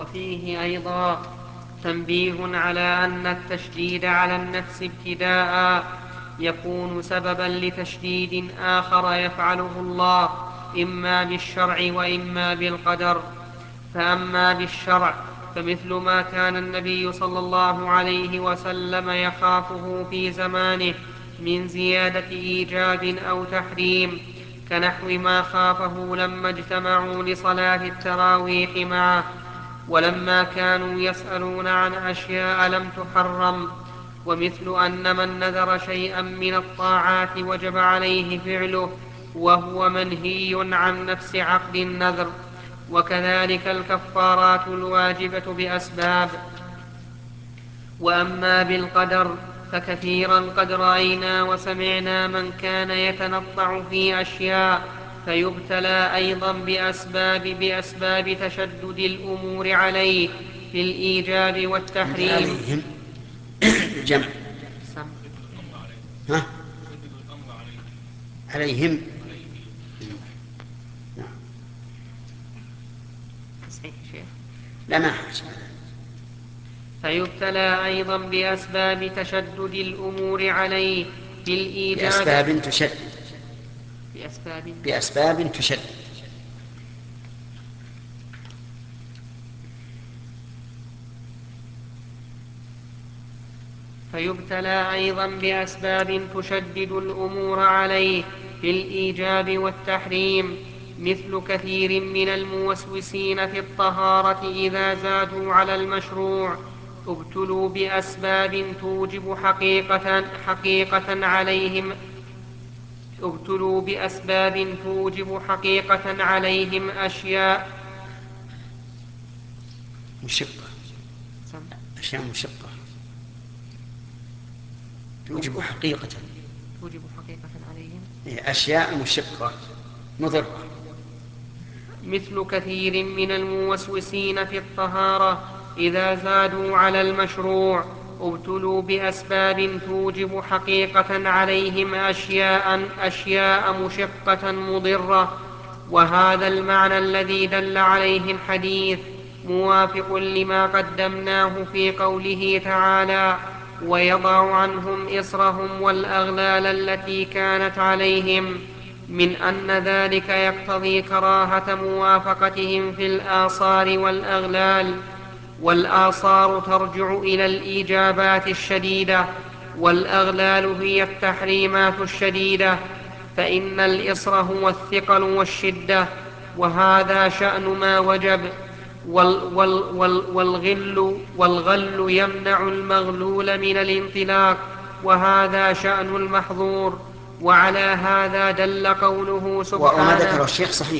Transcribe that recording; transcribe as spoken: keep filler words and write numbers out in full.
وفيه أيضا تنبيه على أن التشديد على النفس ابتداء يكون سببا لتشديد آخر يفعله الله إما بالشرع وإما بالقدر. فأما بالشرع فمثل ما كان النبي صلى الله عليه وسلم يخافه في زمانه من زيادة إيجاب أو تحريم، كنحو ما خافه لما اجتمعوا لصلاة التراويح معه، ولما كانوا يسألون عن أشياء لم تحرم. ومثل أن من نذر شيئا من الطاعات وجب عليه فعله وهو منهي عن نفس عقد النذر. وكذلك الكفارات الواجبة بأسباب. وأما بالقدر فكثيرا قد رأينا وسمعنا من كان يتنطع في أشياء فيبتلى أيضا بأسباب, بأسباب تشدد الأمور عليه في الإيجاب والتحريم. عليهم الجمع ها؟ عليهم لا ما حاجة. فيبتلى أيضا بأسباب تشدد الأمور عليه في الإيجاب بأسباب تشدد بأسباب, بأسباب تشدد فيبتلى أيضا بأسباب تشدد الأمور عليه في الإيجاب والتحريم، مثل كثير من الموسوسين في الطهارة إذا زادوا على المشروع ابتلوا بأسباب توجب حقيقة, حقيقة عليهم ابتلوا بأسباب توجب حقيقة عليهم أشياء مشقة أشياء مشقة توجب حقيقة توجب حقيقة عليهم أشياء مشقة مضرة، مثل كثير من الموسوسين في الطهارة إذا زادوا على المشروع ابتلوا بأسباب توجب حقيقة عليهم أشياء, أشياء مشقة مضرة. وهذا المعنى الذي دل عليه الحديث موافق لما قدمناه في قوله تعالى: ويضع عنهم إصرهم والأغلال التي كانت عليهم، من أن ذلك يقتضي كراهة موافقتهم في الآصار والأغلال. والآصار ترجع إلى الإيجابات الشديدة، والأغلال هي التحريمات الشديدة، فإن الإصر هو الثقل والشدة، وهذا شأن ما وجب. وال وال وال والغل, والغل يمنع المغلول من الانطلاق، وهذا شأن المحظور. وعلى هذا دل قوله سبحانه. وما ذكر الشيخ صحيح،